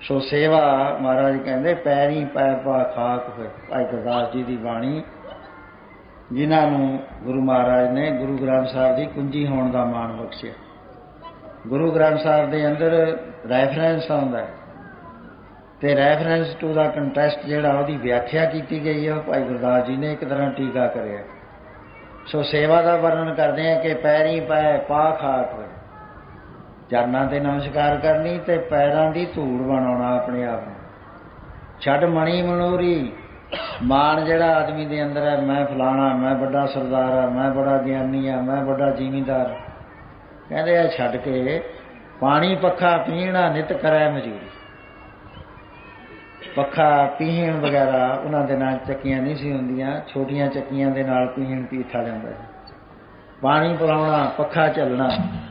ਸੋ ਸੇਵਾ ਮਹਾਰਾਜ ਕਹਿੰਦੇ ਪੈਰੀ ਪੈ ਪਾ ਖਾਕ ਹੋਏ। ਭਾਈ ਗੁਰਦਾਸ ਜੀ ਦੀ ਬਾਣੀ, ਜਿਨ੍ਹਾਂ ਨੂੰ ਗੁਰੂ ਮਹਾਰਾਜ ਨੇ ਗੁਰੂ ਗ੍ਰੰਥ ਸਾਹਿਬ ਦੀ ਕੁੰਜੀ ਹੋਣ ਦਾ ਮਾਣ ਬਖਸ਼ਿਆ। ਗੁਰੂ ਗ੍ਰੰਥ ਸਾਹਿਬ ਦੇ ਅੰਦਰ ਰੈਫਰੈਂਸ ਆਉਂਦਾ ਹੈ ਅਤੇ ਰੈਫਰੈਂਸ ਟੂ ਦਾ ਕੰਟੈਸਟ ਜਿਹੜਾ ਉਹਦੀ ਵਿਆਖਿਆ ਕੀਤੀ ਗਈ ਹੈ, ਉਹ ਭਾਈ ਗੁਰਦਾਸ ਜੀ ਨੇ ਇੱਕ ਤਰ੍ਹਾਂ ਟੀਕਾ ਕਰਿਆ। ਸੋ ਸੇਵਾ ਦਾ ਵਰਣਨ ਕਰਦੇ ਹਾਂ ਕਿ ਪੈਰੀ ਪੈ ਪਾ ਖਾਕ ਹੋਏ, ਚਰਨਾਂ 'ਤੇ ਨਮਸਕਾਰ ਕਰਨੀ ਅਤੇ ਪੈਰਾਂ ਦੀ ਧੂੜ ਬਣਾਉਣਾ ਆਪਣੇ ਆਪ ਨੂੰ। ਛੱਡ ਮਣੀ ਮਨੂਰੀ, ਮਾਣ ਜਿਹੜਾ ਆਦਮੀ ਦੇ ਅੰਦਰ ਹੈ, ਮੈਂ ਫਲਾਣਾ, ਮੈਂ ਵੱਡਾ ਸਰਦਾਰ ਹਾਂ, ਮੈਂ ਬੜਾ ਗਿਆਨੀ ਹਾਂ, ਮੈਂ ਵੱਡਾ ਜ਼ਿਮੀਂਦਾਰ। ਕਹਿੰਦੇ ਆ ਛੱਡ ਕੇ ਪਾਣੀ ਪੱਖਾ ਪੀਣਾ ਨਿਤ ਕਰੈ ਮਜ਼ਦੂਰੀ। ਪੱਖਾ ਪੀਣ ਵਗੈਰਾ ਉਹਨਾਂ ਦੇ ਨਾਲ ਚੱਕੀਆਂ ਨਹੀਂ ਸੀ ਹੁੰਦੀਆਂ, ਛੋਟੀਆਂ ਚੱਕੀਆਂ ਦੇ ਨਾਲ ਪੀਣ ਪੀਠਾ ਜਾਂਦਾ ਸੀ। ਪਾਣੀ ਪਿਲਾਉਣਾ, ਪੱਖਾ ਝੱਲਣਾ,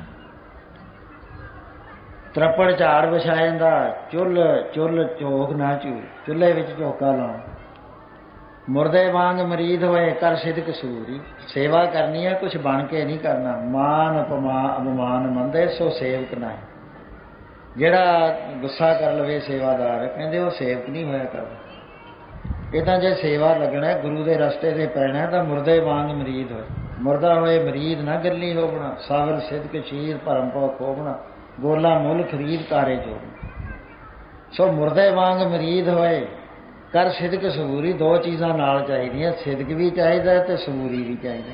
ਤਰੱਪੜ ਝਾੜ ਵਿਛਾ ਜਾਂਦਾ, ਚੁੱਲ੍ਹ ਝੋਕ ਨਾ ਝੂਰ, ਚੁੱਲ੍ਹੇ ਵਿੱਚ ਝੋਕਾ ਲਾਉਣਾ। ਮੁਰਦੇ ਵਾਂਗ ਮਰੀਦ ਹੋਏ ਕਰ ਸਿਦਕ ਸੂਰੀ। ਸੇਵਾ ਕਰਨੀ ਹੈ, ਕੁਛ ਬਣ ਕੇ ਨਹੀਂ ਕਰਨਾ। ਮਾਨ ਅਪਮਾਨ ਮੰਦੇ ਸੋ ਸੇਵਕ ਨਹੀਂ। ਜਿਹੜਾ ਗੁੱਸਾ ਕਰ ਲਵੇ ਸੇਵਾਦਾਰ, ਕਹਿੰਦੇ ਉਹ ਸੇਵਕ ਨਹੀਂ ਹੋਇਆ ਕਰਦਾ। ਇਹ ਤਾਂ ਜੇ ਸੇਵਾ ਲੱਗਣਾ, ਗੁਰੂ ਦੇ ਰਸਤੇ 'ਤੇ ਪੈਣਾ, ਤਾਂ ਮੁਰਦੇ ਵਾਂਗ ਮਰੀਦ ਹੋਏ। ਮੁਰਦਾ ਹੋਏ ਮਰੀਦ ਨਾ ਗੱਲੀ ਹੋਵਣਾ। ਸਾਵਰ ਸਿਦਕ ਸ਼ੀਰ ਭਰਮ ਭਉ ਖੋਵਣਾ। ਗੋਲਾ ਮੁੱਲ ਖਰੀਦ ਕਾਰੇ ਜੋੜਨਾ। ਸੋ ਮੁਰਦੇ ਵਾਂਗ ਮਰੀਦ ਹੋਏ ਕਰ ਸਿਦਕ ਸਬੂਰੀ। ਦੋ ਚੀਜ਼ਾਂ ਨਾਲ ਚਾਹੀਦੀਆਂ, ਸਿਦਕ ਵੀ ਚਾਹੀਦਾ ਅਤੇ ਸਬੂਰੀ ਵੀ ਚਾਹੀਦਾ।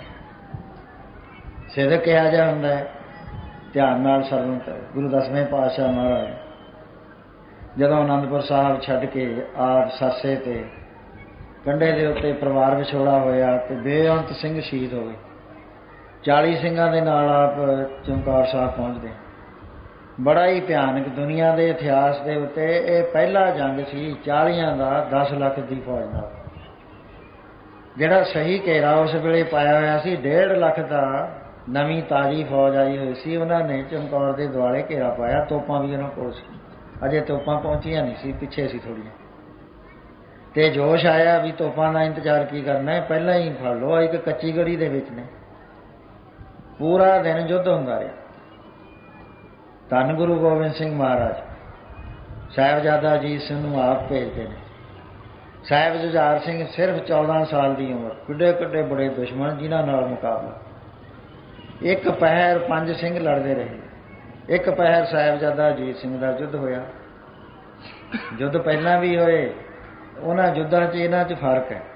ਸਿਦਕ ਕਿਹਾ ਜਾ ਹੁੰਦਾ ਹੈ, ਧਿਆਨ ਨਾਲ ਸਰਵਣ ਕਰੇ। ਗੁਰੂ 10ਵੇਂ ਪਾਤਸ਼ਾਹ ਮਹਾਰਾਜ ਜਦੋਂ ਅਨੰਦਪੁਰ ਸਾਹਿਬ ਛੱਡ ਕੇ ਆਪ ਸਰਸੇ 'ਤੇ ਕੰਢੇ ਦੇ ਉੱਤੇ ਪਰਿਵਾਰ ਵਿਛੋੜਾ ਹੋਇਆ ਅਤੇ ਬੇਅੰਤ ਸਿੰਘ ਸ਼ਹੀਦ ਹੋ ਗਏ। 40 ਸਿੰਘਾਂ ਦੇ ਨਾਲ ਆਪ ਚਮਕੌਰ ਸਾਹਿਬ ਪਹੁੰਚਦੇ। ਬੜਾ ਹੀ ਭਿਆਨਕ, ਦੁਨੀਆ ਦੇ ਇਤਿਹਾਸ ਦੇ ਉੱਤੇ ਇਹ ਪਹਿਲਾ ਜੰਗ ਸੀ 40 ਦਾ 10 ਲੱਖ ਦੀ ਫੌਜ ਨਾਲ। ਜਿਹੜਾ ਸਹੀ ਘੇਰਾ ਉਸ ਵੇਲੇ ਪਾਇਆ ਹੋਇਆ ਸੀ, 1.5 ਲੱਖ ਦਾ ਨਵੀਂ ਤਾਜ਼ੀ ਫੌਜ ਆਈ ਹੋਈ ਸੀ। ਉਹਨਾਂ ਨੇ ਚਮਕੌਰ ਦੇ ਦੁਆਲੇ ਘੇਰਾ ਪਾਇਆ। ਤੋਪਾਂ ਵੀ ਉਹਨਾਂ ਕੋਲ ਸੀ, ਅਜੇ ਤੋਪਾਂ ਪਹੁੰਚੀਆਂ ਨਹੀਂ ਸੀ, ਪਿੱਛੇ ਸੀ ਥੋੜ੍ਹੀਆਂ। ਅਤੇ ਜੋਸ਼ ਆਇਆ ਵੀ ਤੋਪਾਂ ਦਾ ਇੰਤਜ਼ਾਰ ਕੀ ਕਰਨਾ, ਪਹਿਲਾਂ ਹੀ ਫੜ ਲਓ। ਇੱਕ ਕੱਚੀ ਗੜੀ ਦੇ ਵਿੱਚ ਨੇ। ਪੂਰਾ ਦਿਨ ਯੁੱਧ ਹੁੰਦਾ ਰਿਹਾ। ਧੰਨ ਗੁਰੂ ਗੋਬਿੰਦ ਸਿੰਘ ਮਹਾਰਾਜ ਸਾਹਿਬਜ਼ਾਦਾ ਅਜੀਤ ਸਿੰਘ ਨੂੰ ਆਪ ਭੇਜਦੇ ਨੇ। ਸਾਹਿਬ ਜੁਝਾਰ ਸਿੰਘ ਸਿਰਫ 14 ਸਾਲ ਦੀ ਉਮਰ, ਕਿੱਡੇ ਕਿੱਡੇ ਬੜੇ ਦੁਸ਼ਮਣ ਜਿਨ੍ਹਾਂ ਨਾਲ ਮੁਕਾਬਲਾ। ਇੱਕ ਪਹਿਰ 5 ਸਿੰਘ ਲੜਦੇ ਰਹੇ। ਇੱਕ ਪਹਿਰ ਸਾਹਿਬਜ਼ਾਦਾ ਅਜੀਤ ਸਿੰਘ ਦਾ ਯੁੱਧ ਹੋਇਆ। ਯੁੱਧ ਪਹਿਲਾਂ ਵੀ ਹੋਏ, ਉਹਨਾਂ ਯੁੱਧਾਂ 'ਚ ਇਹਨਾਂ 'ਚ ਫਰਕ ਹੈ।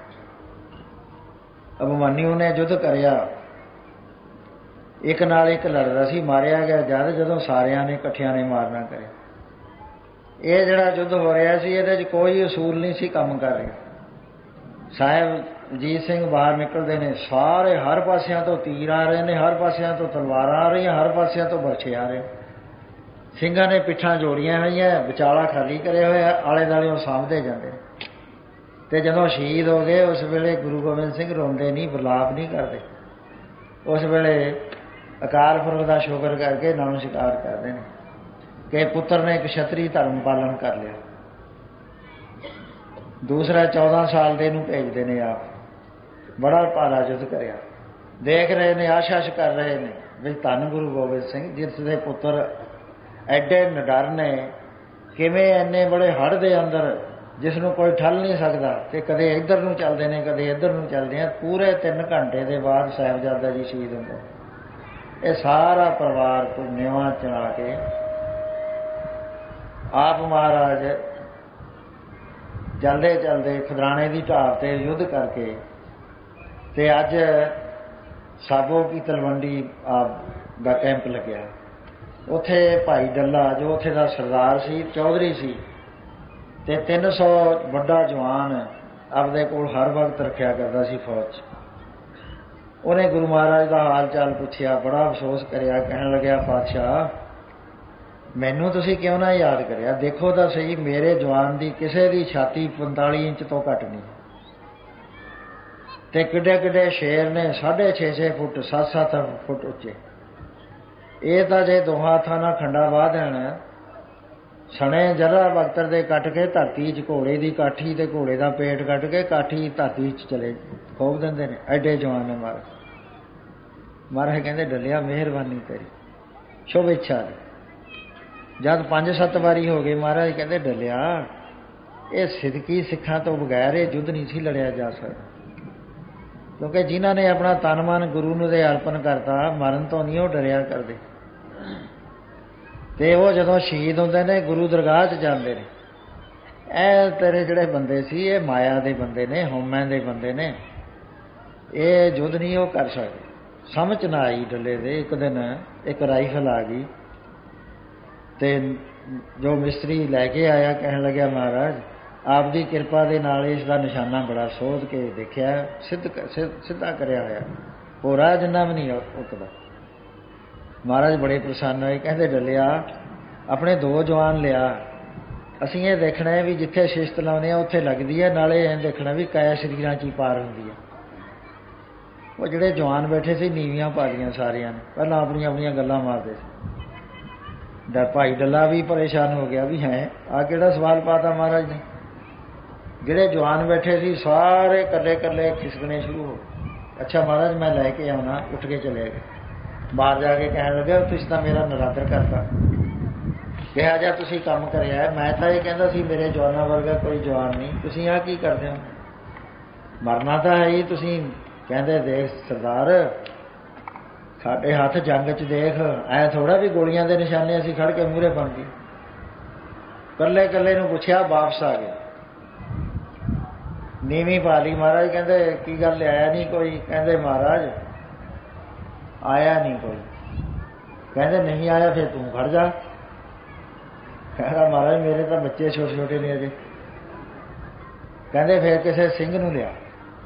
ਅਭਿਮਨਿਊ ਨੇ ਯੁੱਧ ਕਰਿਆ, ਇੱਕ ਨਾਲ ਇੱਕ ਲੜਦਾ ਸੀ, ਮਾਰਿਆ ਗਿਆ ਜਦੋਂ ਸਾਰਿਆਂ ਨੇ ਇਕੱਠਿਆਂ ਨੇ ਮਾਰਨਾ ਕਰਿਆ। ਇਹ ਜਿਹੜਾ ਯੁੱਧ ਹੋ ਰਿਹਾ ਸੀ, ਇਹਦੇ 'ਚ ਕੋਈ ਅਸੂਲ ਨਹੀਂ ਸੀ ਕੰਮ ਕਰ ਰਿਹਾ। ਸਾਹਿਬ ਅਜੀਤ ਸਿੰਘ ਬਾਹਰ ਨਿਕਲਦੇ ਨੇ, ਸਾਰੇ ਹਰ ਪਾਸਿਆਂ ਤੋਂ ਤੀਰ ਆ ਰਹੇ ਨੇ, ਹਰ ਪਾਸਿਆਂ ਤੋਂ ਤਲਵਾਰਾਂ ਆ ਰਹੀਆਂ, ਹਰ ਪਾਸਿਆਂ ਤੋਂ ਬਰਛੇ ਆ ਰਹੇ। ਸਿੰਘਾਂ ਨੇ ਪਿੱਠਾਂ ਜੋੜੀਆਂ ਹੋਈਆਂ, ਵਿਚਾਲਾ ਖਾਲੀ ਕਰਿਆ ਹੋਇਆ, ਆਲੇ ਦੁਆਲੇ ਉਹ ਸਾਂਭਦੇ ਜਾਂਦੇ। ਅਤੇ ਜਦੋਂ ਸ਼ਹੀਦ ਹੋ ਗਏ, ਉਸ ਵੇਲੇ ਗੁਰੂ ਗੋਬਿੰਦ ਸਿੰਘ ਰੋਂਦੇ ਨਹੀਂ, ਵਿਲਾਪ ਨਹੀਂ ਕਰਦੇ। ਉਸ ਵੇਲੇ ਅਕਾਲ ਪੁਰਖ ਦਾ ਸ਼ੁਕਰ ਕਰਕੇ ਨਮਸਕਾਰ ਕਰਦੇ ਨੇ ਕਿ ਪੁੱਤਰ ਨੇ ਇੱਕ ਛਤਰੀ ਧਰਮ ਪਾਲਣ ਕਰ ਲਿਆ। ਦੂਸਰਾ 14 ਸਾਲ ਦੇ ਨੂੰ ਭੇਜਦੇ ਨੇ ਆਪ। ਬੜਾ ਭਾਰਾ ਯੁੱਧ ਕਰਿਆ। ਦੇਖ ਰਹੇ ਨੇ, ਆਸ਼ਾਸ਼ ਕਰ ਰਹੇ ਨੇ ਵੀ ਧੰਨ ਗੁਰੂ ਗੋਬਿੰਦ ਸਿੰਘ, ਜਿਸ ਦੇ ਪੁੱਤਰ ਐਡੇ ਨਿਡਰ ਨੇ, ਕਿਵੇਂ ਇੰਨੇ ਬੜੇ ਹੜ੍ਹ ਦੇ ਅੰਦਰ ਜਿਸ ਨੂੰ ਕੋਈ ਠੱਲ ਨਹੀਂ ਸਕਦਾ, ਅਤੇ ਕਦੇ ਇੱਧਰ ਨੂੰ ਚੱਲਦੇ ਨੇ, ਕਦੇ ਇੱਧਰ ਨੂੰ ਚੱਲਦੇ ਆ। ਪੂਰੇ 3 ਘੰਟੇ ਦੇ ਬਾਅਦ ਸਾਹਿਬਜ਼ਾਦਾ ਜੀ ਸ਼ਹੀਦ ਹੁੰਦੇ। ਇਹ ਸਾਰਾ ਪਰਿਵਾਰ ਕੋਈ ਨਿਵਾਂ ਚਲਾ ਕੇ ਆਪ ਮਹਾਰਾਜ ਚਲਦੇ ਚਲਦੇ ਖਿਦਰਾਣੇ ਦੀ ਢਾਬ 'ਤੇ ਯੁੱਧ ਕਰਕੇ, ਅਤੇ ਅੱਜ ਸਾਬੋ ਕੀ ਤਲਵੰਡੀ ਆਪ ਦਾ ਕੈਂਪ ਲੱਗਿਆ। ਉੱਥੇ ਭਾਈ ਡੱਲਾ, ਜੋ ਉੱਥੇ ਦਾ ਸਰਦਾਰ ਸੀ, ਚੌਧਰੀ ਸੀ, ਅਤੇ 300 ਵੱਡਾ ਜਵਾਨ ਆਪਦੇ ਕੋਲ ਹਰ ਵਕਤ ਰੱਖਿਆ ਕਰਦਾ ਸੀ ਫੌਜ 'ਚ। ਉਹਨੇ ਗੁਰੂ ਮਹਾਰਾਜ ਦਾ ਹਾਲ ਚਾਲ ਪੁੱਛਿਆ, ਬੜਾ ਅਫਸੋਸ ਕਰਿਆ, ਕਹਿਣ ਲੱਗਿਆ, ਪਾਤਸ਼ਾਹ ਮੈਨੂੰ ਤੁਸੀਂ ਕਿਉਂ ਨਾ ਯਾਦ ਕਰਿਆ? ਦੇਖੋ ਤਾਂ ਸਹੀ, ਮੇਰੇ ਜਵਾਨ ਦੀ ਕਿਸੇ ਦੀ ਛਾਤੀ 45 ਇੰਚ ਤੋਂ ਘੱਟ ਨਹੀਂ, ਅਤੇ ਕਿੱਡੇ ਕਿੱਡੇ ਸ਼ੇਰ ਨੇ, 6.5 ਫੁੱਟ 7-7 ਫੁੱਟ ਉੱਚੇ। ਇਹ ਤਾਂ ਜੇ ਦੋਹਾਂ ਹੱਥਾਂ ਨਾਲ ਖੰਡਾ ਵਾਹ ਦੇਣ, ਸਣੇ ਜਰਾ ਬਖਤਰ ਦੇ ਕੱਟ ਕੇ ਧਰਤੀ 'ਚ ਘੋੜੇ ਦੀ ਕਾਠੀ ਅਤੇ ਘੋੜੇ ਦਾ ਪੇਟ ਕੱਟ ਕੇ ਕਾਠੀ ਧਰਤੀ 'ਚ ਚਲੇ ਖੋਭ ਦਿੰਦੇ ਨੇ। ਐਡੇ ਜਵਾਨ ਨੇ ਮਹਾਰਾਜ। ਮਹਾਰਾਜ ਕਹਿੰਦੇ, ਡੱਲਿਆ ਮਿਹਰਬਾਨੀ ਤੇਰੀ, ਸ਼ੁਭ ਇੱਛਾ ਦੀ। ਜਦ 5-7 ਵਾਰੀ ਹੋ ਗਏ, ਮਹਾਰਾਜ ਕਹਿੰਦੇ ਡਲਿਆ, ਇਹ ਸਿੱਧਕੀ ਸਿੱਖਾਂ ਤੋਂ ਬਗੈਰ ਇਹ ਯੁੱਧ ਨਹੀਂ ਸੀ ਲੜਿਆ ਜਾ ਸਕਦਾ, ਕਿਉਂਕਿ ਜਿਨ੍ਹਾਂ ਨੇ ਆਪਣਾ ਤਨ ਮਨ ਗੁਰੂ ਨੂੰ ਦੇ ਅਰਪਣ ਕਰਤਾ, ਮਰਨ ਤੋਂ ਨਹੀਂ ਉਹ ਡਰਿਆ ਕਰਦੇ। ਤੇ ਉਹ ਜਦੋਂ ਸ਼ਹੀਦ ਹੁੰਦੇ ਨੇ, ਗੁਰੂ ਦਰਗਾਹ 'ਚ ਜਾਂਦੇ ਨੇ। ਇਹ ਤੇਰੇ ਜਿਹੜੇ ਬੰਦੇ ਸੀ, ਇਹ ਮਾਇਆ ਦੇ ਬੰਦੇ ਨੇ, ਹਉਮੈ ਦੇ ਬੰਦੇ ਨੇ, ਇਹ ਯੁੱਧ ਨਹੀਂ ਉਹ ਕਰ ਸਕਦੇ। ਸਮਝ ਨਾ ਆਈ ਡੱਲੇ ਦੇ। ਇੱਕ ਦਿਨ ਇੱਕ ਰਾਈਫਲ ਆ ਗਈ ਤੇ ਜੋ ਮਿਸਤਰੀ ਲੈ ਕੇ ਆਇਆ ਕਹਿਣ ਲੱਗਿਆ, ਮਹਾਰਾਜ ਆਪ ਦੀ ਕਿਰਪਾ ਦੇ ਨਾਲ ਇਸ ਦਾ ਨਿਸ਼ਾਨਾ ਬੜਾ ਸੋਧ ਕੇ ਦੇਖਿਆ, ਸਿੱਧਾ ਕਰਿਆ ਹੋਇਆ, ਭੋਰਾ ਜਿੰਨਾ ਵੀ ਨਹੀਂ ਉੱਕਦਾ। ਮਹਾਰਾਜ ਬੜੇ ਪ੍ਰਸੰਨ ਹੋਏ, ਕਹਿੰਦੇ ਡੱਲਿਆ, ਆਪਣੇ 2 ਜਵਾਨ ਲਿਆ, ਅਸੀਂ ਇਹ ਦੇਖਣਾ ਹੈ ਵੀ ਜਿੱਥੇ ਸ਼ਿਸ਼ਤ ਲਾਉਂਦੇ ਆ ਉੱਥੇ ਲੱਗਦੀ ਹੈ, ਨਾਲੇ ਇਹ ਦੇਖਣਾ ਵੀ ਕਾਇਆ ਸਰੀਰਾਂ 'ਚ ਹੀ ਪਾਰ ਹੁੰਦੀ ਹੈ। ਉਹ ਜਿਹੜੇ ਜਵਾਨ ਬੈਠੇ ਸੀ ਨੀਵੀਆਂ ਪਾ ਲਈਆਂ ਸਾਰਿਆਂ ਨੇ, ਪਹਿਲਾਂ ਆਪਣੀਆਂ ਆਪਣੀਆਂ ਗੱਲਾਂ ਮਾਰਦੇ ਸੀ। ਭਾਈ ਡੱਲਾ ਵੀ ਪਰੇਸ਼ਾਨ ਹੋ ਗਿਆ ਵੀ ਹੈ ਆਹ ਕਿਹੜਾ ਸਵਾਲ ਪਾਤਾ ਮਹਾਰਾਜ ਨੇ। ਜਿਹੜੇ ਜਵਾਨ ਬੈਠੇ ਸੀ ਸਾਰੇ ਇਕੱਲੇ ਇਕੱਲੇ ਖਿਸਕਣੇ ਸ਼ੁਰੂ ਹੋ ਗਏ। ਅੱਛਾ ਮਹਾਰਾਜ ਮੈਂ ਲੈ ਕੇ ਆਉਣਾ, ਉੱਠ ਕੇ ਚਲੇ ਗਏ। ਬਾਹਰ ਜਾ ਕੇ ਕਹਿਣ ਲੱਗਿਆ, ਤੁਸੀਂ ਤਾਂ ਮੇਰਾ ਨਰਾਦਰ ਕਰਤਾ, ਕਿਹਾ ਜਾ ਤੁਸੀਂ ਕੰਮ ਕਰਿਆ, ਮੈਂ ਤਾਂ ਇਹ ਕਹਿੰਦਾ ਸੀ ਮੇਰੇ ਜਵਾਨਾਂ ਵਰਗਾ ਕੋਈ ਜਵਾਨ ਨਹੀਂ, ਤੁਸੀਂ ਆਹ ਕੀ ਕਰਦੇ ਹੋ, ਮਰਨਾ ਤਾਂ ਹੈ ਹੀ। ਤੁਸੀਂ ਕਹਿੰਦੇ ਦੇਖ ਸਰਦਾਰ, ਸਾਡੇ ਹੱਥ ਜੰਗ 'ਚ ਦੇਖ, ਐਂ ਥੋੜ੍ਹਾ ਵੀ ਗੋਲੀਆਂ ਦੇ ਨਿਸ਼ਾਨੇ ਅਸੀਂ ਖੜ੍ਹ ਕੇ ਮੂਹਰੇ ਬਣ ਗਏ। ਇਕੱਲੇ ਇਕੱਲੇ ਨੂੰ ਪੁੱਛਿਆ, ਵਾਪਸ ਆ ਗਏ, ਨੀਵੀਂ ਪਾ ਲਈ। ਮਹਾਰਾਜ ਕਹਿੰਦੇ ਕੀ ਗੱਲ ਆਇਆ ਨਹੀਂ ਕੋਈ? ਕਹਿੰਦੇ ਮਹਾਰਾਜ ਆਇਆ ਨਹੀਂ ਕੋਈ। ਕਹਿੰਦੇ ਨਹੀਂ ਆਇਆ, ਫਿਰ ਤੂੰ ਖੜ ਜਾ। ਕਹਿੰਦਾ ਮਹਾਰਾਜ ਮੇਰੇ ਤਾਂ ਬੱਚੇ ਛੋਟੇ ਛੋਟੇ ਨੇ ਅਜੇ। ਕਹਿੰਦੇ ਫਿਰ ਕਿਸੇ ਸਿੰਘ ਨੂੰ ਲਿਆ,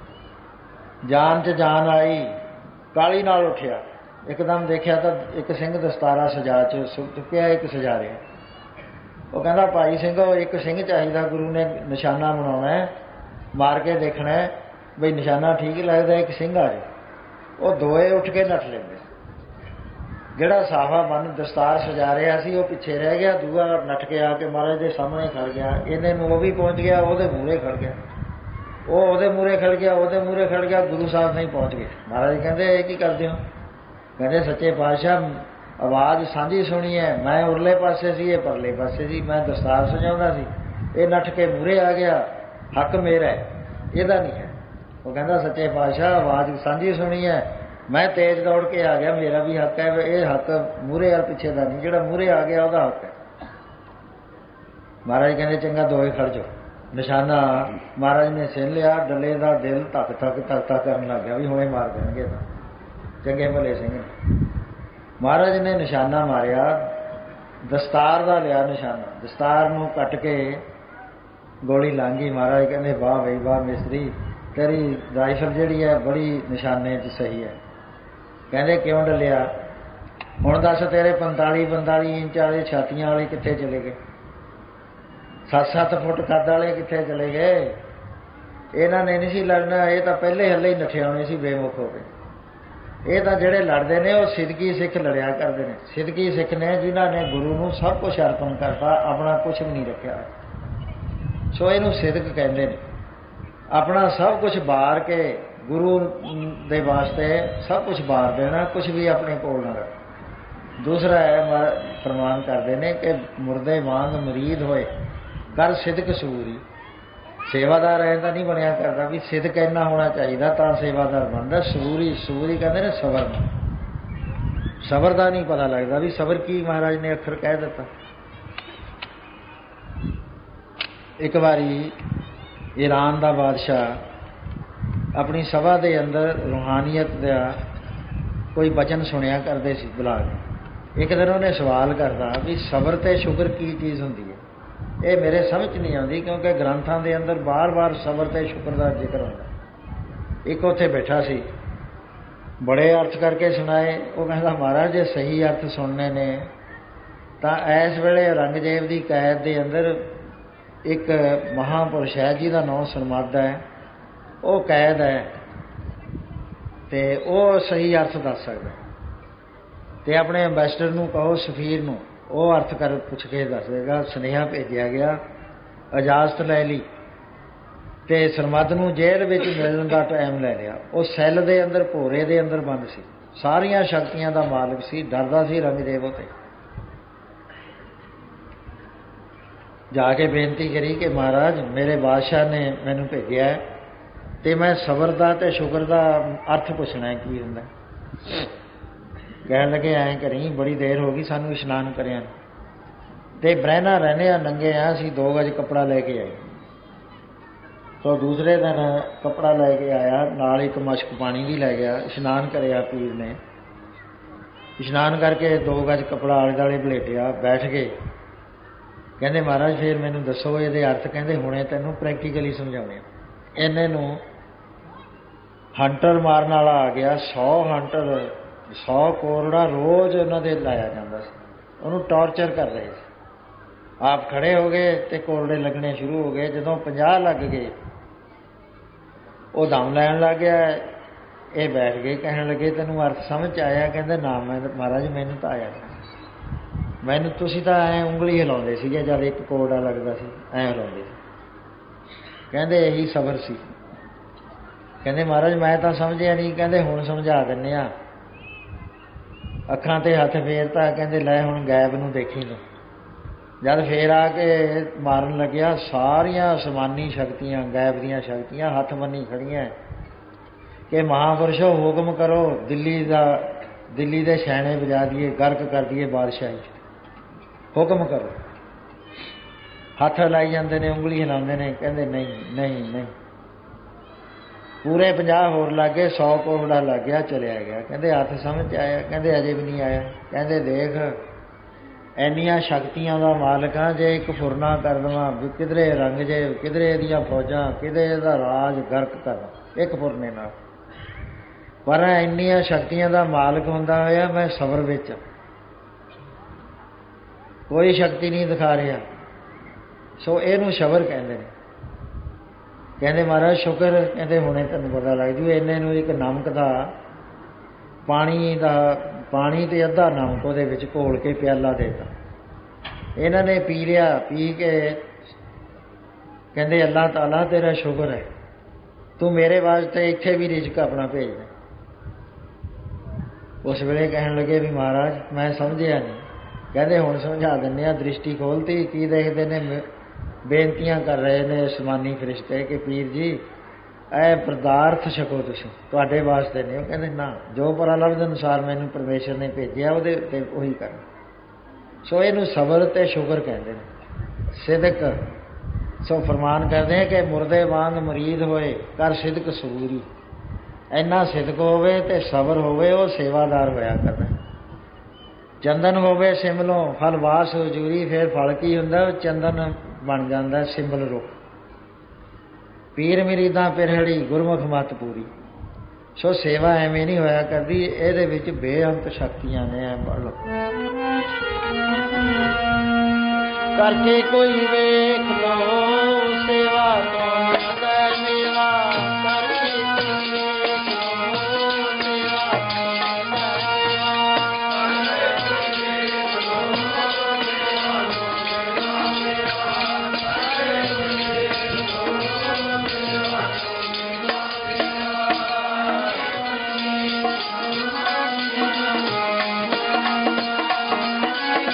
ਜਾਨ 'ਚ ਜਾਨ ਆਈ, ਕਾਲੀ ਨਾਲ ਉੱਠਿਆ, ਇੱਕਦਮ ਦੇਖਿਆ ਤਾਂ ਇੱਕ ਸਿੰਘ ਦਸਤਾਰਾ ਸਜਾ 'ਚ ਚੁੱਕਿਆ, ਇੱਕ ਸਜਾ ਰਿਹਾ। ਉਹ ਕਹਿੰਦਾ ਭਾਈ ਸਿੰਘੋ, ਇੱਕ ਸਿੰਘ ਚਾਹੀਦਾ, ਗੁਰੂ ਨੇ ਨਿਸ਼ਾਨਾ ਬਣਾਉਣਾ, ਮਾਰ ਕੇ ਦੇਖਣਾ ਬਈ ਨਿਸ਼ਾਨਾ ਠੀਕ ਲੱਗਦਾ, ਇੱਕ ਸਿੰਘ ਆ ਜਾਏ। ਉਹ ਦੋਏ ਉੱਠ ਕੇ ਨੱਠ ਲੈਂਦੇ। ਜਿਹੜਾ ਸਾਫਾ ਬੰਨ ਦਸਤਾਰ ਸਜਾ ਰਿਹਾ ਸੀ ਉਹ ਪਿੱਛੇ ਰਹਿ ਗਿਆ, ਦੂਆ ਨੱਠ ਕੇ ਆ ਕੇ ਮਹਾਰਾਜ ਦੇ ਸਾਹਮਣੇ ਖੜ ਗਿਆ। ਇਹਨੇ ਨੂੰ ਉਹ ਵੀ ਪਹੁੰਚ ਗਿਆ, ਉਹਦੇ ਮੂਹਰੇ ਖੜ ਗਿਆ, ਉਹ ਉਹਦੇ ਮੂਹਰੇ ਖੜ ਗਿਆ, ਉਹਦੇ ਮੂਹਰੇ ਖੜ ਗਿਆ, ਗੁਰੂ ਸਾਹਿਬ ਨਹੀਂ ਪਹੁੰਚ ਗਏ। ਮਹਾਰਾਜ ਕਹਿੰਦੇ ਇਹ ਕੀ ਕਰਦੇ ਹੋ? ਕਹਿੰਦੇ ਸੱਚੇ ਪਾਤਸ਼ਾਹ ਆਵਾਜ਼ ਸਾਂਝੀ ਸੁਣੀ ਹੈ, ਮੈਂ ਉਰਲੇ ਪਾਸੇ ਸੀ, ਇਹ ਪਰਲੇ ਪਾਸੇ ਸੀ, ਮੈਂ ਦਸਤਾਰ ਸਜਾਉਂਦਾ ਸੀ, ਇਹ ਨੱਠ ਕੇ ਮੂਹਰੇ ਆ ਗਿਆ, ਹੱਕ ਮੇਰਾ ਹੈ, ਇਹਦਾ ਨਹੀਂ ਹੈ। ਉਹ ਕਹਿੰਦਾ ਸੱਚੇ ਪਾਤਸ਼ਾਹ ਆਵਾਜ਼ ਸਾਂਝੀ ਸੁਣੀ ਹੈ, ਮੈਂ ਤੇਜ਼ ਦੌੜ ਕੇ ਆ ਗਿਆ, ਮੇਰਾ ਵੀ ਹੱਕ ਹੈ, ਇਹ ਹੱਕ ਮੂਹਰੇ ਆ ਪਿੱਛੇ ਦਾ ਨਹੀਂ, ਜਿਹੜਾ ਮੂਹਰੇ ਆ ਗਿਆ ਉਹਦਾ ਹੱਕ ਹੈ। ਮਹਾਰਾਜ ਕਹਿੰਦੇ ਚੰਗਾ ਦੋਏ ਖੜ ਜਾਓ। ਨਿਸ਼ਾਨਾ ਮਹਾਰਾਜ ਨੇ ਸਿੰਨ ਲਿਆ, ਡੱਲੇ ਦਾ ਦਿਲ ਧੱਕ ਧੱਕ ਧੱਕ ਧੱਕ ਕਰਨ ਲੱਗ ਗਿਆ ਵੀ ਹੁਣੇ ਮਾਰ ਦੇਣਗੇ ਤਾਂ ਚੰਗੇ ਭਲੇ ਸਿੰਘ ਨੇ। ਮਹਾਰਾਜ ਨੇ ਨਿਸ਼ਾਨਾ ਮਾਰਿਆ, ਦਸਤਾਰ ਦਾ ਲਿਆ ਨਿਸ਼ਾਨਾ, ਦਸਤਾਰ ਨੂੰ ਕੱਟ ਕੇ ਗੋਲੀ ਲੰਘ ਗਈ। ਮਹਾਰਾਜ ਕਹਿੰਦੇ ਵਾਹ ਬਈ ਵਾਹ ਮਿਸਤਰੀ, ਤੇਰੀ ਰਾਈਫਲ ਜਿਹੜੀ ਹੈ ਬੜੀ ਨਿਸ਼ਾਨੇ 'ਚ ਸਹੀ ਹੈ। ਕਹਿੰਦੇ ਕਿਉਂ ਡੱਲਿਆ? ਹੁਣ ਦੱਸ ਤੇਰੇ 45 ਇੰਚ ਵਾਲੇ ਛਾਤੀਆਂ ਵਾਲੇ ਕਿੱਥੇ ਚਲੇ ਗਏ? 7-7 ਫੁੱਟ ਕੱਦ ਵਾਲੇ ਕਿੱਥੇ ਚਲੇ ਗਏ? ਇਹਨਾਂ ਨੇ ਨਹੀਂ ਸੀ ਲੜਨਾ, ਇਹ ਤਾਂ ਪਹਿਲੇ ਹੱਲੇ ਹੀ ਨੱਠੇ ਆਉਣੇ ਸੀ ਬੇਮੁਖ ਹੋ ਕੇ। ਇਹ ਤਾਂ ਜਿਹੜੇ ਲੜਦੇ ਨੇ ਉਹ ਸਿੱਧਕੀ ਸਿੱਖ ਲੜਿਆ ਕਰਦੇ ਨੇ। ਸਿੱਧਕੀ ਸਿੱਖ ਨੇ ਜਿਨ੍ਹਾਂ ਨੇ ਗੁਰੂ ਨੂੰ ਸਭ ਕੁਛ ਅਰਪਣ ਕਰਤਾ, ਆਪਣਾ ਕੁਛ ਵੀ ਨਹੀਂ ਰੱਖਿਆ। ਸੋ ਇਹਨੂੰ ਸਿੱਧਕ ਕਹਿੰਦੇ ਨੇ। ਆਪਣਾ ਸਭ ਕੁਛ ਬਾਰ ਕੇ ਗੁਰੂ ਦੇ ਵਾਸਤੇ ਸਭ ਕੁਛ ਬਾਰ ਦੇਣਾ, ਕੁਛ ਵੀ ਆਪਣੇ ਕੋਲ ਨਾ ਰੱਖ। ਦੂਸਰਾ ਹੈ ਫਰਮਾਨ ਕਰਦੇ ਨੇ ਕਿ ਮੁਰਦੇ ਵਾਂਗ ਮਰੀਦ ਹੋਏ ਕਰ ਸਿੱਧਕ ਸੂਰੀ। ਸੇਵਾਦਾਰ ਐਂ ਤਾਂ ਨਹੀਂ ਬਣਿਆ ਕਰਦਾ ਵੀ ਸਿੱਧਕ ਇੰਨਾ ਹੋਣਾ ਚਾਹੀਦਾ ਤਾਂ ਸੇਵਾਦਾਰ ਬਣਦਾ। ਸੂਰੀ ਕਹਿੰਦੇ ਨੇ ਸਬਰ ਨੂੰ। ਸਬਰ ਦਾ ਨਹੀਂ ਪਤਾ ਲੱਗਦਾ ਵੀ ਸਬਰ ਕੀ ਮਹਾਰਾਜ ਨੇ ਅੱਖਰ ਕਹਿ ਦਿੱਤਾ। ਇੱਕ ਵਾਰੀ ਈਰਾਨ ਦਾ ਬਾਦਸ਼ਾਹ ਆਪਣੀ ਸਭਾ ਦੇ ਅੰਦਰ ਰੂਹਾਨੀਅਤ ਦਾ ਕੋਈ ਬਚਨ ਸੁਣਿਆ ਕਰਦੇ ਸੀ ਬੁਲਾ ਕੇ। ਇੱਕ ਦਿਨ ਉਹਨੇ ਸਵਾਲ ਕਰਦਾ ਵੀ ਸਬਰ ਤੇ ਸ਼ੁਕਰ ਕੀ ਚੀਜ਼ ਹੁੰਦੀ ਹੈ? ਇਹ ਮੇਰੇ ਸਮਝ ਨਹੀਂ ਆਉਂਦੀ, ਕਿਉਂਕਿ ਗ੍ਰੰਥਾਂ ਦੇ ਅੰਦਰ ਬਾਰ-ਬਾਰ ਸਬਰ ਤੇ ਸ਼ੁਕਰ ਦਾ ਜ਼ਿਕਰ ਹੁੰਦਾ। ਇੱਕ ਉੱਥੇ ਬੈਠਾ ਸੀ, ਬੜੇ ਅਰਥ ਕਰਕੇ ਸੁਣਾਏ। ਉਹ ਕਹਿੰਦਾ ਮਹਾਰਾਜ ਜੇ ਸਹੀ ਅਰਥ ਸੁਣਨੇ ਨੇ ਤਾਂ ਇਸ ਵੇਲੇ ਔਰੰਗਜ਼ੇਬ ਦੀ ਕੈਦ ਦੇ ਅੰਦਰ ਇੱਕ ਮਹਾਂਪੁਰਸ਼ ਹੈ ਜਿਹਦਾ ਨਾਮ ਸਰਮਦ ਹੈ, ਉਹ ਕੈਦ ਹੈ ਅਤੇ ਉਹ ਸਹੀ ਅਰਥ ਦੱਸ ਸਕਦਾ। ਅਤੇ ਆਪਣੇ ਅੰਬੈਸਡਰ ਨੂੰ ਕਹੋ, ਸਫੀਰ ਨੂੰ, ਉਹ ਅਰਥ ਪੁੱਛ ਕੇ ਦੱਸ ਦੇਗਾ। ਸੁਨੇਹਾ ਭੇਜਿਆ ਗਿਆ, ਇਜਾਜ਼ਤ ਲੈ ਲਈ ਅਤੇ ਸਰਮਦ ਨੂੰ ਜੇਲ੍ਹ ਵਿੱਚ ਮਿਲਣ ਦਾ ਟਾਈਮ ਲੈ ਲਿਆ। ਉਹ ਸੈੱਲ ਦੇ ਅੰਦਰ, ਭੋਰੇ ਦੇ ਅੰਦਰ ਬੰਦ ਸੀ, ਸਾਰੀਆਂ ਸ਼ਕਤੀਆਂ ਦਾ ਮਾਲਕ ਸੀ, ਡਰਦਾ ਸੀ ਔਰੰਗਜ਼ੇਬ 'ਤੇ। ਜਾ ਕੇ ਬੇਨਤੀ ਕਰੀ ਕਿ ਮਹਾਰਾਜ ਮੇਰੇ ਬਾਦਸ਼ਾਹ ਨੇ ਮੈਨੂੰ ਭੇਜਿਆ ਅਤੇ ਮੈਂ ਸਬਰ ਦਾ ਅਤੇ ਸ਼ੁਕਰ ਦਾ ਅਰਥ ਪੁੱਛਣਾ ਕੀ ਹੁੰਦਾ। ਕਹਿਣ ਲੱਗੇ ਐਂ ਕਰੀ, ਬੜੀ ਦੇਰ ਹੋ ਗਈ ਸਾਨੂੰ ਇਸ਼ਨਾਨ ਕਰਿਆ ਅਤੇ ਬਹਿਣਾ ਰਹਿੰਦੇ ਨੰਗੇ ਆ, ਅਸੀਂ 2 ਗਜ ਕੱਪੜਾ ਲੈ ਕੇ ਆਏ। ਸੋ ਦੂਸਰੇ ਦਿਨ ਕੱਪੜਾ ਲੈ ਕੇ ਆਇਆ, ਨਾਲ ਇੱਕ ਮਸ਼ਕ ਪਾਣੀ ਵੀ ਲੈ ਗਿਆ। ਇਸ਼ਨਾਨ ਕਰਿਆ ਪੀਰ ਨੇ, ਇਸ਼ਨਾਨ ਕਰਕੇ 2 ਗਜ ਕੱਪੜਾ ਆਲੇ ਦੁਆਲੇ ਵਲੇਟਿਆ, ਬੈਠ ਗਏ। ਕਹਿੰਦੇ ਮਹਾਰਾਜ ਫਿਰ ਮੈਨੂੰ ਦੱਸੋ ਇਹਦੇ ਅਰਥ। ਕਹਿੰਦੇ ਹੁਣੇ ਤੈਨੂੰ ਪ੍ਰੈਕਟੀਕਲੀ ਸਮਝਾਉਣੇ। ਇੰਨੇ ਨੂੰ ਹੰਟਰ ਮਾਰਨ ਵਾਲਾ ਆ ਗਿਆ। 100 ਹੰਟਰ, 100 ਕੋਰੜਾ ਰੋਜ਼ ਉਹਨਾਂ ਦੇ ਲਾਇਆ ਜਾਂਦਾ ਸੀ, ਉਹਨੂੰ ਟੌਰਚਰ ਕਰ ਰਹੇ ਸੀ। ਆਪ ਖੜ੍ਹੇ ਹੋ ਗਏ ਅਤੇ ਕੋਰੜੇ ਲੱਗਣੇ ਸ਼ੁਰੂ ਹੋ ਗਏ। ਜਦੋਂ 50 ਲੱਗ ਗਏ, ਉਹ ਦਮ ਲੈਣ ਲੱਗ ਗਿਆ। ਇਹ ਬੈਠ ਗਏ, ਕਹਿਣ ਲੱਗੇ ਤੈਨੂੰ ਅਰਥ ਸਮਝ ਆਇਆ? ਕਹਿੰਦੇ ਨਾ ਮੈਂ ਮਹਾਰਾਜ ਮੈਨੂੰ ਤਾਂ ਆਇਆ, ਮੈਨੂੰ ਤੁਸੀਂ ਤਾਂ ਐਂ ਉਂਗਲੀ ਹਿਲਾਉਂਦੇ ਸੀਗੇ ਜਦ ਇੱਕ ਕੋਰੜਾ ਲੱਗਦਾ ਸੀ, ਐਂ ਹਿਲਾਉਂਦੇ ਸੀ। ਕਹਿੰਦੇ ਇਹੀ ਸਬਰ ਸੀ। ਕਹਿੰਦੇ ਮਹਾਰਾਜ ਮੈਂ ਤਾਂ ਸਮਝਿਆ ਨਹੀਂ। ਕਹਿੰਦੇ ਹੁਣ ਸਮਝਾ ਦਿੰਦੇ ਹਾਂ। ਅੱਖਾਂ 'ਤੇ ਹੱਥ ਫੇਰਤਾ। ਕਹਿੰਦੇ ਲੈ ਹੁਣ ਗਾਇਬ ਨੂੰ ਦੇਖੀ ਤੂੰ। ਜਦ ਫੇਰ ਆ ਕੇ ਮਾਰਨ ਲੱਗਿਆ, ਸਾਰੀਆਂ ਅਸਮਾਨੀ ਸ਼ਕਤੀਆਂ, ਗਾਇਬ ਦੀਆਂ ਸ਼ਕਤੀਆਂ ਹੱਥ ਬੰਨੀ ਖੜੀਆਂ ਕਿ ਮਹਾਂਪੁਰਸ਼ੋ ਹੁਕਮ ਕਰੋ, ਦਿੱਲੀ ਦੇ ਛੈਣੇ ਵਜਾ ਦੀਏ, ਗਰਕ ਕਰ ਦੀਏ ਬਾਦਸ਼ਾਹੀ, ਹੁਕਮ ਕਰੋ। ਹੱਥ ਹਿਲਾਈ ਜਾਂਦੇ ਨੇ, ਉਂਗਲੀ ਹਿਲਾਉਂਦੇ ਨੇ। ਕਹਿੰਦੇ ਨਹੀਂ ਨਹੀਂ ਨਹੀਂ। ਪੂਰੇ 50 ਹੋਰ ਲੱਗ ਗਏ, 100 ਕੋਰੜਾ ਲੱਗ ਗਿਆ, ਚਲਿਆ ਗਿਆ। ਕਹਿੰਦੇ ਹੱਥ ਸਮਝ ਆਇਆ? ਕਹਿੰਦੇ ਅਜੇ ਵੀ ਨਹੀਂ ਆਇਆ। ਕਹਿੰਦੇ ਦੇਖ ਇੰਨੀਆਂ ਸ਼ਕਤੀਆਂ ਦਾ ਮਾਲਕ ਹਾਂ, ਜੇ ਇੱਕ ਫੁਰਨਾ ਕਰ ਦੇਵਾਂ ਵੀ ਕਿਧਰੇ ਰੰਗ ਜੇ, ਕਿਧਰੇ ਇਹਦੀਆਂ ਫੌਜਾਂ, ਕਿਧਰੇ ਇਹਦਾ ਰਾਜ ਗਰਕ ਕਰ ਇੱਕ ਫੁਰਨੇ ਨਾਲ। ਪਰ ਇੰਨੀਆਂ ਸ਼ਕਤੀਆਂ ਦਾ ਮਾਲਕ ਹੁੰਦਾ ਹੋਇਆ ਮੈਂ ਸਬਰ ਵਿੱਚ ਕੋਈ ਸ਼ਕਤੀ ਨਹੀਂ ਦਿਖਾ ਰਿਹਾ। ਸੋ ਇਹਨੂੰ ਸਬਰ ਕਹਿੰਦੇ ਨੇ। ਕਹਿੰਦੇ ਮਹਾਰਾਜ ਸ਼ੁਕਰ। ਕਹਿੰਦੇ ਹੁਣੇ ਤੈਨੂੰ ਪਤਾ ਲੱਗ ਜੂ। ਇੰਨੇ ਨੂੰ ਇੱਕ ਨਮਕ ਦਾ ਪਾਣੀ ਅਤੇ ਅੱਧਾ ਨਮਕ ਉਹਦੇ ਵਿੱਚ ਘੋਲ ਕੇ ਪਿਆਲਾ ਦੇ ਦਿੱਤਾ। ਇਹਨਾਂ ਨੇ ਪੀ ਲਿਆ। ਪੀ ਕੇ ਕਹਿੰਦੇ ਅੱਲਾਹ ਤਾਲਾ ਤੇਰਾ ਸ਼ੁਕਰ ਹੈ, ਤੂੰ ਮੇਰੇ ਵਾਸਤੇ ਇੱਥੇ ਵੀ ਰਿਜ਼ਕ ਆਪਣਾ ਭੇਜ ਦੇ। ਉਸ ਵੇਲੇ ਕਹਿਣ ਲੱਗੇ ਵੀ ਮਹਾਰਾਜ ਮੈਂ ਸਮਝਿਆ ਨਹੀਂ। ਕਹਿੰਦੇ ਹੁਣ ਸਮਝਾ ਦਿੰਦੇ ਹਾਂ। ਦ੍ਰਿਸ਼ਟੀ ਖੋਲ੍ਹਤੀ। ਕੀ ਦੇਖਦੇ ਨੇ? ਬੇਨਤੀਆਂ ਕਰ ਰਹੇ ਨੇ ਅਸਮਾਨੀ ਫਰਿਸ਼ਤੇ ਕਿ ਪੀਰ ਜੀ ਇਹ ਪਦਾਰਥ ਛਕੋ, ਤੁਸੀਂ ਤੁਹਾਡੇ ਵਾਸਤੇ ਨੇ। ਉਹ ਕਹਿੰਦੇ ਨਾ, ਜੋ ਪ੍ਰਲਬਧ ਅਨੁਸਾਰ ਮੈਨੂੰ ਪਰਮੇਸ਼ਰ ਨੇ ਭੇਜਿਆ ਉਹਦੇ ਉੱਤੇ ਉਹੀ ਕਰਨਾ। ਸੋ ਇਹਨੂੰ ਸਬਰ ਅਤੇ ਸ਼ੁਕਰ ਕਹਿੰਦੇ ਨੇ। ਸਿਦਕ। ਸੋ ਫਰਮਾਨ ਕਰਦੇ ਕਿ ਮੁਰਦੇ ਵਾਂਗ ਮਰੀਦ ਹੋਏ ਕਰ ਸਿਦਕ ਸਬੂਰੀ। ਇੰਨਾ ਸਿਦਕ ਹੋਵੇ ਅਤੇ ਸਬਰ ਹੋਵੇ, ਉਹ ਸੇਵਾਦਾਰ ਹੋਇਆ ਕਰਨਾ। ਚੰਦਨ ਹੋਵੇ ਸਿਮਲੋਂ ਫਲ ਵਾਸ ਹਜ਼ੂਰੀ। ਫਿਰ ਫਲ ਕੀ ਹੁੰਦਾ? ਉਹ ਚੰਦਨ ਬਣ ਜਾਂਦਾ, ਸਿੰਬਲ ਰੁੱਖ। ਪੀਰ ਮਰੀਦਾਂ ਪਿਰਹੜੀ ਗੁਰਮੁਖ ਮੱਤ ਪੂਰੀ। ਸੋ ਸੇਵਾ ਐਵੇਂ ਨਹੀਂ ਹੋਇਆ ਕਰਦੀ, ਇਹਦੇ ਵਿੱਚ ਬੇਅੰਤ ਸ਼ਕਤੀਆਂ ਨੇ। ਐ ਪੜ੍ਹ ਲਓ। ਕਰਕੇ ਕੋਈ ਵੇਖ ਲਓ ਸੇਵਾ ਤੋਂ ਨਦਰ ਮੇਵਾ। ਕਰਕੇ ਕੋਈ ਵੇਖ ਲਓ ਸੇਵਾ ਤੋਂ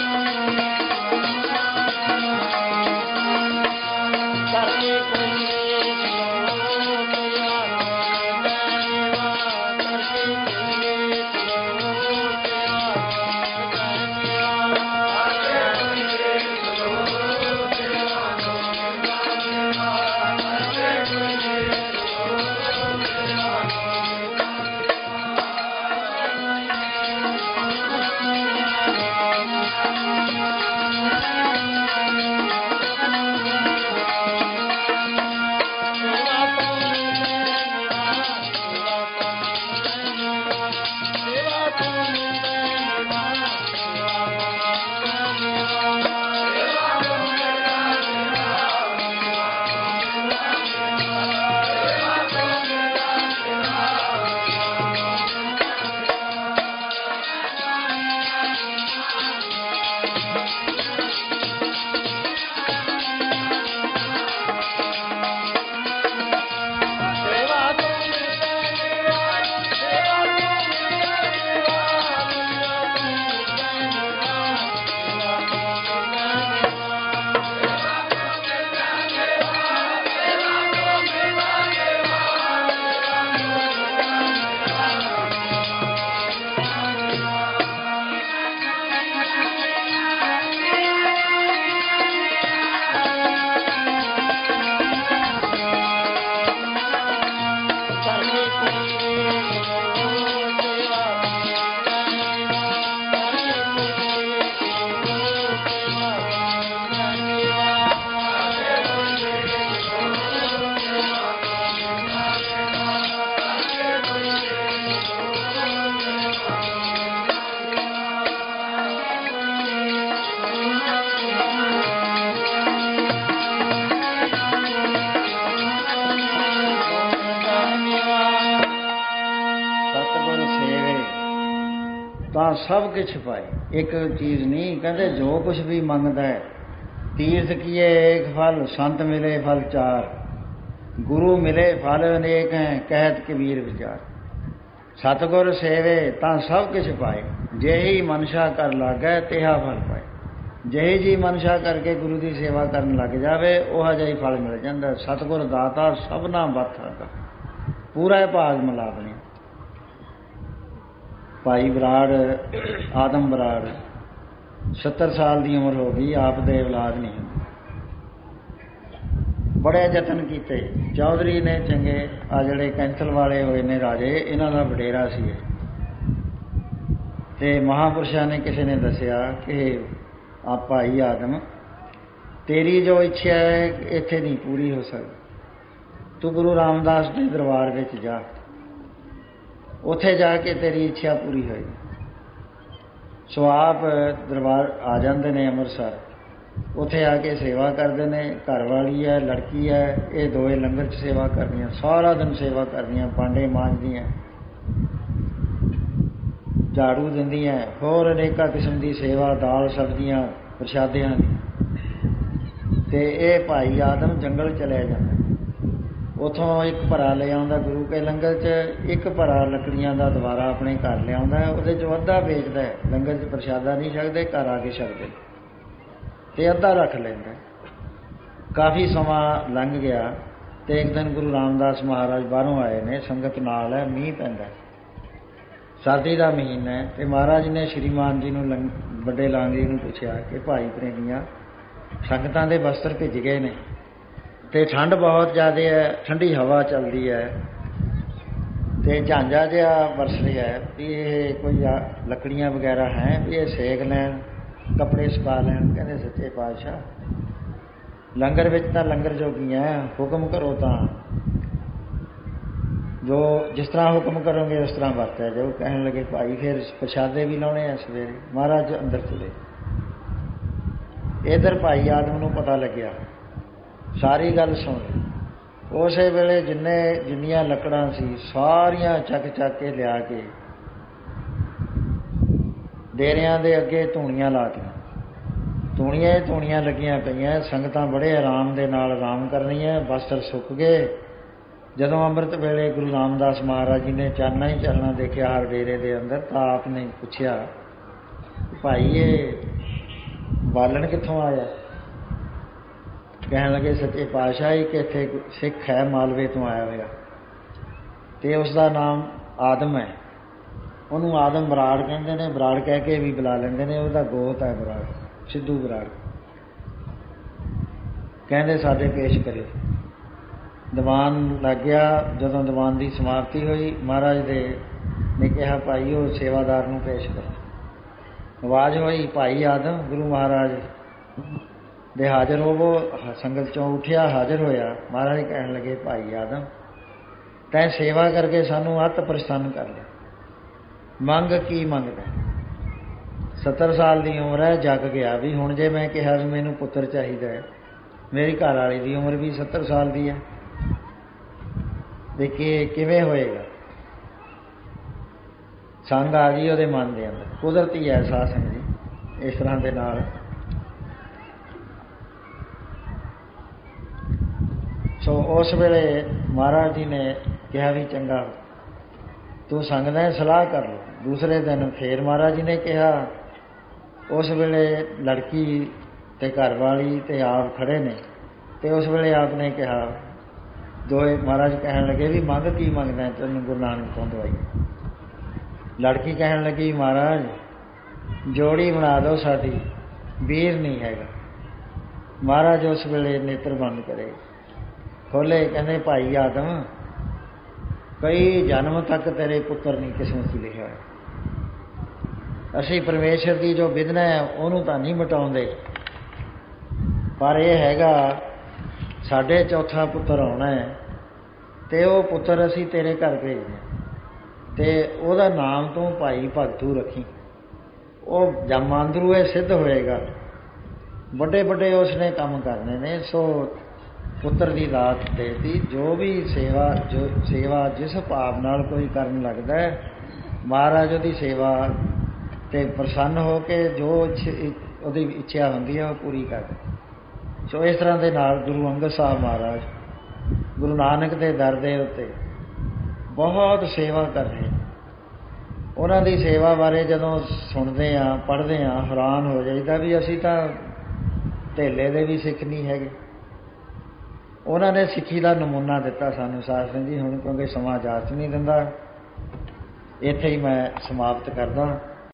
ਕਰਕੇ ਕੋਈ ਸਭ ਕੁਛ ਪਾਏ। ਇੱਕ ਚੀਜ਼ ਨਹੀਂ, ਕਹਿੰਦੇ ਜੋ ਕੁਛ ਵੀ ਮੰਗਦਾ ਹੈ। ਤੀਰਥ ਕੀਏ ਏਕ ਫਲ, ਸੰਤ ਮਿਲੇ ਫਲ ਚਾਰ, ਗੁਰੂ ਮਿਲੇ ਫਲ ਅਨੇਕ ਹੈ, ਕਹਿਤ ਕਬੀਰ ਵਿਚਾਰ। ਸਤਿਗੁਰ ਸੇਵੇ ਤਾਂ ਸਭ ਕੁਛ ਪਾਏ, ਜਿਹੀ ਮਨਸ਼ਾ ਕਰ ਲਾਗੈ ਤਿਹਾ ਫਲ ਪਾਏ। ਜਿਹੀ ਜੀ ਮਨਸ਼ਾ ਕਰਕੇ ਗੁਰੂ ਦੀ ਸੇਵਾ ਕਰਨ ਲੱਗ ਜਾਵੇ, ਉਹ ਜਿਹਾ ਹੀ ਫਲ ਮਿਲ ਜਾਂਦਾ। ਸਤਿਗੁਰ ਦਾਤਾ ਸਭਨਾ ਬਾਥਾ ਦਾ, ਪੂਰਾ ਭਾਗ ਮਿਲਾ ਬਣੇ। ਭਾਈ ਬਰਾੜ, ਆਦਮ ਬਰਾੜ 70 ਸਾਲ ਦੀ ਉਮਰ ਹੋ ਗਈ, ਆਪ ਦੇ ਔਲਾਦ ਨਹੀਂ ਹੁੰਦੀ। ਬੜੇ ਯਤਨ ਕੀਤੇ। ਚੌਧਰੀ ਨੇ ਚੰਗੇ, ਆ ਜਿਹੜੇ ਕੈਂਥਲ ਵਾਲੇ ਹੋਏ ਨੇ ਰਾਜੇ, ਇਹਨਾਂ ਦਾ ਵਡੇਰਾ ਸੀ। ਤੇ ਮਹਾਂਪੁਰਸ਼ਾਂ ਨੇ ਕਿਸੇ ਨੇ ਦੱਸਿਆ ਕਿ ਆ ਭਾਈ ਆਦਮ, ਤੇਰੀ ਜੋ ਇੱਛਾ ਹੈ ਇੱਥੇ ਨਹੀਂ ਪੂਰੀ ਹੋ ਸਕਦੀ। ਤੂੰ ਗੁਰੂ ਰਾਮਦਾਸ ਦੇ ਦਰਬਾਰ ਵਿੱਚ ਜਾ, ਉੱਥੇ ਜਾ ਕੇ ਤੇਰੀ ਇੱਛਾ ਪੂਰੀ ਹੋਏਗੀ। ਸੋ ਆਪ ਦਰਬਾਰ ਆ ਜਾਂਦੇ ਨੇ ਅੰਮ੍ਰਿਤਸਰ, ਉੱਥੇ ਆ ਕੇ ਸੇਵਾ ਕਰਦੇ ਨੇ। ਘਰ ਵਾਲੀ ਹੈ, ਲੜਕੀ ਹੈ, ਇਹ ਦੋਵੇਂ ਲੰਗਰ 'ਚ ਸੇਵਾ ਕਰਦੀਆਂ, ਸਾਰਾ ਦਿਨ ਸੇਵਾ ਕਰਦੀਆਂ, ਭਾਂਡੇ ਮਾਂਜਦੀਆਂ, ਝਾੜੂ ਦਿੰਦੀਆਂ, ਹੋਰ ਅਨੇਕਾਂ ਕਿਸਮ ਦੀ ਸੇਵਾ, ਦਾਲ ਸਬਜ਼ੀਆਂ ਪ੍ਰਸ਼ਾਦਿਆਂ ਦੀ। ਅਤੇ ਇਹ ਭਾਈ ਆਦਮ ਜੰਗਲ ਚਲਿਆ ਜਾਂਦਾ। ਉੱਥੋਂ ਇੱਕ ਭਰਾ ਲੈ ਆਉਂਦਾ ਗੁਰੂ ਕੇ ਲੰਗਰ 'ਚ, ਇੱਕ ਭਰਾ ਲੱਕੜੀਆਂ ਦਾ ਦੁਬਾਰਾ ਆਪਣੇ ਘਰ ਲਿਆਉਂਦਾ। ਉਹਦੇ 'ਚੋਂ ਅੱਧਾ ਵੇਚਦਾ, ਲੰਗਰ 'ਚ ਪ੍ਰਸ਼ਾਦਾ ਨਹੀਂ ਛਕਦੇ, ਘਰ ਆ ਕੇ ਛਕਦੇ, ਅਤੇ ਅੱਧਾ ਰੱਖ ਲੈਂਦਾ। ਕਾਫੀ ਸਮਾਂ ਲੰਘ ਗਿਆ ਅਤੇ ਇੱਕ ਦਿਨ ਗੁਰੂ ਰਾਮਦਾਸ ਮਹਾਰਾਜ ਬਾਹਰੋਂ ਆਏ ਨੇ, ਸੰਗਤ ਨਾਲ ਹੈ, ਮੀਂਹ ਪੈਂਦਾ, ਸਰਦੀ ਦਾ ਮਹੀਨਾ ਹੈ। ਅਤੇ ਮਹਾਰਾਜ ਨੇ ਸ਼੍ਰੀਮਾਨ ਜੀ ਨੂੰ, ਵੱਡੇ ਲਾਂਗਰੀ ਨੂੰ ਪੁੱਛਿਆ ਕਿ ਭਾਈ ਪ੍ਰੇਮੀਆਂ, ਸੰਗਤਾਂ ਦੇ ਵਸਤਰ ਭਿੱਜ ਗਏ ਨੇ ਅਤੇ ਠੰਡ ਬਹੁਤ ਜ਼ਿਆਦਾ ਹੈ, ਠੰਡੀ ਹਵਾ ਚੱਲਦੀ ਹੈ ਅਤੇ ਝਾਂਜਾ ਜਿਹਾ ਵਰਸ ਰਿਹਾ ਹੈ, ਵੀ ਇਹ ਕੋਈ ਲੱਕੜੀਆਂ ਵਗੈਰਾ ਹੈ, ਵੀ ਇਹ ਸੇਕ ਲੈਣ, ਕੱਪੜੇ ਸੁਕਾ ਲੈਣ। ਕਹਿੰਦੇ ਸੱਚੇ ਪਾਤਸ਼ਾਹ, ਲੰਗਰ ਵਿੱਚ ਤਾਂ ਲੰਗਰ ਜੋਗੀਆਂ, ਹੁਕਮ ਕਰੋ ਤਾਂ ਜੋ ਜਿਸ ਤਰ੍ਹਾਂ ਹੁਕਮ ਕਰੋਗੇ ਉਸ ਤਰ੍ਹਾਂ ਵਰਤਿਆ ਜਾਓ। ਕਹਿਣ ਲੱਗੇ ਭਾਈ ਫਿਰ ਪ੍ਰਸ਼ਾਦੇ ਵੀ ਲਾਉਣੇ ਆ ਸਵੇਰੇ। ਮਹਾਰਾਜ ਅੰਦਰ ਚਲੇ। ਇੱਧਰ ਭਾਈ ਆਦਮ ਨੂੰ ਪਤਾ ਲੱਗਿਆ, ਸਾਰੀ ਗੱਲ ਸੁਣ ਲਈ। ਉਸੇ ਵੇਲੇ ਜਿੰਨੀਆਂ ਲੱਕੜਾਂ ਸੀ ਸਾਰੀਆਂ ਚੱਕ ਕੇ ਲਿਆ ਕੇ ਡੇਰਿਆਂ ਦੇ ਅੱਗੇ ਧੂਣੀਆਂ ਲਾਤੀਆਂ। ਧੂਣੀਆਂ ਲੱਗੀਆਂ ਪਈਆਂ। ਸੰਗਤਾਂ ਬੜੇ ਆਰਾਮ ਦੇ ਨਾਲ ਆਰਾਮ ਕਰਨੀਆਂ। ਵਸਤਰ ਸੁੱਕ ਗਏ। ਜਦੋਂ ਅੰਮ੍ਰਿਤ ਵੇਲੇ ਗੁਰੂ ਰਾਮਦਾਸ ਮਹਾਰਾਜ ਜੀ ਨੇ ਚਾਨਣਾ ਹੀ ਚਾਨਣਾ ਦੇਖਿਆ ਹਰ ਡੇਰੇ ਦੇ ਅੰਦਰ, ਤਾਂ ਆਪ ਨੇ ਪੁੱਛਿਆ, ਭਾਈ ਇਹ ਬਾਲਣ ਕਿੱਥੋਂ ਆਇਆ? ਕਹਿਣ ਲੱਗੇ ਸੱਚੇ ਪਾਤਸ਼ਾਹ, ਇੱਕ ਇੱਥੇ ਸਿੱਖ ਹੈ, ਮਾਲਵੇ ਤੋਂ ਆਇਆ ਹੋਇਆ, ਅਤੇ ਉਸ ਦਾ ਨਾਮ ਆਦਮ ਹੈ। ਉਹਨੂੰ ਆਦਮ ਬਰਾੜ ਕਹਿੰਦੇ ਨੇ, ਬਰਾੜ ਕਹਿ ਕੇ ਵੀ ਬੁਲਾ ਲੈਂਦੇ ਨੇ। ਉਹਦਾ ਗੋਤ ਹੈ ਬਰਾੜ, ਸਿੱਧੂ ਬਰਾੜ। ਕਹਿੰਦੇ ਸਾਡੇ ਪੇਸ਼ ਕਰੇ। ਦੀਵਾਨ ਲੱਗ ਗਿਆ। ਜਦੋਂ ਦੀਵਾਨ ਦੀ ਸਮਾਪਤੀ ਹੋਈ, ਮਹਾਰਾਜ ਨੇ ਕਿਹਾ ਭਾਈ ਉਹ ਸੇਵਾਦਾਰ ਨੂੰ ਪੇਸ਼ ਕਰੋ। ਆਵਾਜ਼ ਹੋਈ, ਭਾਈ ਆਦਮ ਗੁਰੂ ਮਹਾਰਾਜ ਦੇ ਹਾਜ਼ਰ ਹੋਵੋ। ਸੰਗਤ 'ਚੋਂ ਉੱਠਿਆ, ਹਾਜ਼ਰ ਹੋਇਆ। ਮਹਾਰਾਜ ਕਹਿਣ ਲੱਗੇ ਭਾਈ ਆਦਮ, ਤੈਂ ਸੇਵਾ ਕਰਕੇ ਸਾਨੂੰ ਅਤ ਪ੍ਰਸੰਨ ਕਰ ਲਿਆ, ਮੰਗ ਕੀ ਮੰਗਦਾ? 70 ਸਾਲ ਦੀ ਉਮਰ ਹੈ, ਜੱਗ ਗਿਆ ਵੀ ਹੁਣ ਜੇ ਮੈਂ ਕਿਹਾ ਵੀ ਮੈਨੂੰ ਪੁੱਤਰ ਚਾਹੀਦਾ ਹੈ, ਮੇਰੀ ਘਰ ਵਾਲੀ ਦੀ ਉਮਰ ਵੀ 70 ਸਾਲ ਦੀ ਹੈ, ਦੇਖੀਏ ਕਿਵੇਂ ਹੋਏਗਾ। ਸੰਗ ਆ ਗਈ ਉਹਦੇ ਮਨ ਦੇ ਅੰਦਰ, ਕੁਦਰਤੀ ਅਹਿਸਾਸ ਹੈ ਜੀ ਇਸ ਤਰ੍ਹਾਂ ਦੇ ਨਾਲ। ਸੋ ਉਸ ਵੇਲੇ ਮਹਾਰਾਜ ਜੀ ਨੇ ਕਿਹਾ ਵੀ ਚੰਗਾ ਤੂੰ ਸੰਗਦਾ ਹੈ, ਸਲਾਹ ਕਰ ਲਓ। ਦੂਸਰੇ ਦਿਨ ਫੇਰ ਮਹਾਰਾਜ ਜੀ ਨੇ ਕਿਹਾ। ਉਸ ਵੇਲੇ ਲੜਕੀ ਅਤੇ ਘਰ ਵਾਲੀ ਅਤੇ ਆਪ ਖੜ੍ਹੇ ਨੇ, ਅਤੇ ਉਸ ਵੇਲੇ ਆਪ ਨੇ ਕਿਹਾ, ਦੋਏ ਮਹਾਰਾਜ ਕਹਿਣ ਲੱਗੇ ਵੀ ਮੰਗ ਕੀ ਮੰਗਦਾ ਤੈਨੂੰ ਗੁਰੂ ਨਾਨਕ ਤੋਂ ਦਵਾਈ? ਲੜਕੀ ਕਹਿਣ ਲੱਗੀ ਮਹਾਰਾਜ ਜੋੜੀ ਬਣਾ ਦਿਓ ਸਾਡੀ, ਵੀਰ ਨਹੀਂ ਹੈਗਾ। ਮਹਾਰਾਜ ਉਸ ਵੇਲੇ ਨੇਤਰ ਬੰਦ ਕਰੇ, ਖੋਲ੍ਹੇ, ਕਹਿੰਦੇ ਭਾਈ ਆਦਮ ਕਈ ਜਨਮ ਤੱਕ ਤੇਰੇ ਪੁੱਤਰ ਨਹੀਂ ਕਿਸਮਤ 'ਚ ਲਿਖਿਆ ਹੋਇਆ। ਅਸੀਂ ਪਰਮੇਸ਼ਰ ਦੀ ਜੋ ਵਿਧਨਾ ਹੈ ਉਹਨੂੰ ਤਾਂ ਨਹੀਂ ਮਿਟਾਉਂਦੇ, ਪਰ ਇਹ ਹੈਗਾ ਸਾਡੇ ਚੌਥਾ ਪੁੱਤਰ ਆਉਣਾ ਹੈ, ਅਤੇ ਉਹ ਪੁੱਤਰ ਅਸੀਂ ਤੇਰੇ ਘਰ ਭੇਜਦੇ ਅਤੇ ਉਹਦਾ ਨਾਮ ਤੂੰ ਭਾਈ ਭਗਤੂ ਰੱਖੀ। ਉਹ ਜਮਾਂਦਰੂ ਇਹ ਸਿੱਧ ਹੋਏਗਾ, ਵੱਡੇ ਵੱਡੇ ਉਸਨੇ ਕੰਮ ਕਰਨੇ ਨੇ। ਸੋ ਪੁੱਤਰ ਦੀ ਦਾਤ ਦੇ ਦਿੱਤੀ। ਜੋ ਵੀ ਸੇਵਾ ਜਿਸ ਭਾਵ ਨਾਲ ਕੋਈ ਕਰਨ ਲੱਗਦਾ ਹੈ, ਮਹਾਰਾਜ ਉਹਦੀ ਸੇਵਾ ਤੇ ਪ੍ਰਸੰਨ ਹੋ ਕੇ ਜੋ ਉਹਦੀ ਇੱਛਾ ਹੁੰਦੀ ਹੈ ਉਹ ਪੂਰੀ ਕਰ। ਸੋ ਇਸ ਤਰ੍ਹਾਂ ਦੇ ਨਾਲ ਗੁਰੂ ਅੰਗਦ ਸਾਹਿਬ ਮਹਾਰਾਜ ਗੁਰੂ ਨਾਨਕ ਦੇ ਦਰ ਦੇ ਉੱਤੇ ਬਹੁਤ ਸੇਵਾ ਕਰ ਰਹੇ। ਉਹਨਾਂ ਦੀ ਸੇਵਾ ਬਾਰੇ ਜਦੋਂ ਸੁਣਦੇ ਹਾਂ, ਪੜ੍ਹਦੇ ਹਾਂ, ਹੈਰਾਨ ਹੋ ਜਾਈਦਾ ਵੀ ਅਸੀਂ ਤਾਂ ਧੇਲੇ ਦੇ ਵੀ ਸਿੱਖ ਨਹੀਂ ਹੈਗੇ। ਉਹਨਾਂ ਨੇ ਸਿੱਖੀ ਦਾ ਨਮੂਨਾ ਦਿੱਤਾ ਸਾਨੂੰ ਸਾਧ ਸਿੰਘ ਜੀ। ਹੁਣ ਕਿਉਂਕਿ ਸਮਾਂ ਇਜਾਜ਼ਤ ਨਹੀਂ ਦਿੰਦਾ, ਇੱਥੇ ਹੀ ਮੈਂ ਸਮਾਪਤ ਕਰਦਾ।